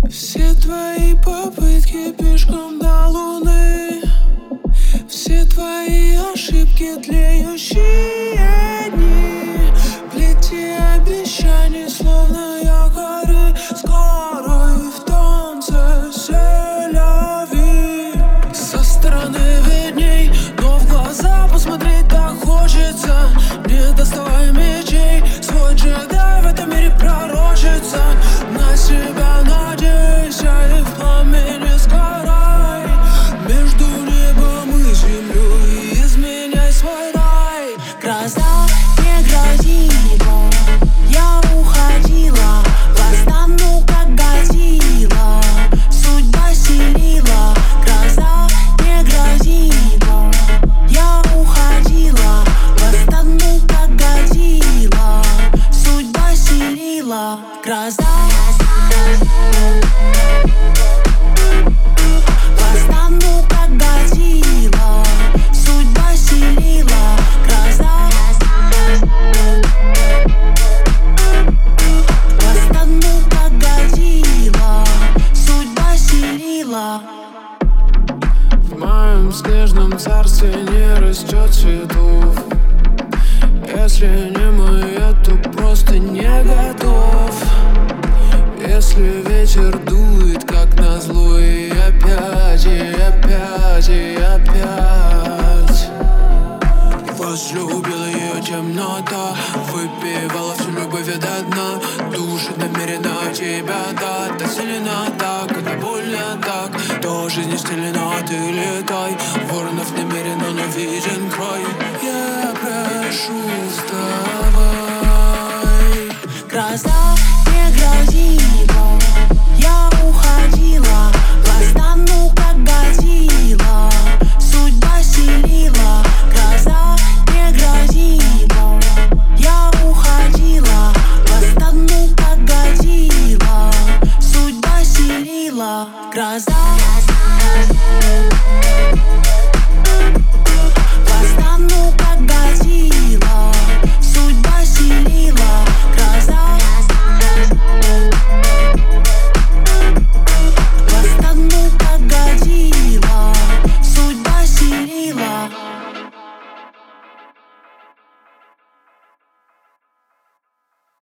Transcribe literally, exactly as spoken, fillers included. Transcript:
Все твои попытки пешком до луны, все твои ошибки, тлеющие дни, плети обещаний, словно якори, скорой в танце селяви. Со стороны видней, но в глаза посмотреть так хочется. Не доставай мечей, свой джедай в этом мире пророчится. На себя надейся и в пламени сгорай. Между небом и землей изменяй свой рай. Гроза не грозила, я уходила, восстану как Годзилла, судьба селила. Гроза не грозила, я уходила, восстану как Годзилла, судьба селила. Гроза восстану как Годзилла, судьба селила. Гроза восстану как Годзилла, судьба селила. В моем снежном царстве не растет цветов. Если не моя, то просто не готов. Если ветер дует, как назло, и опять, и опять, и опять возлюбила ее темнота, выпивала всю любовь до дна. Душит намеренно тебя, да, так сильно так, это больно так. То жизнь стелена, ты летай. Воронов намеренно, но виден край. Я прошу, вставай. гроза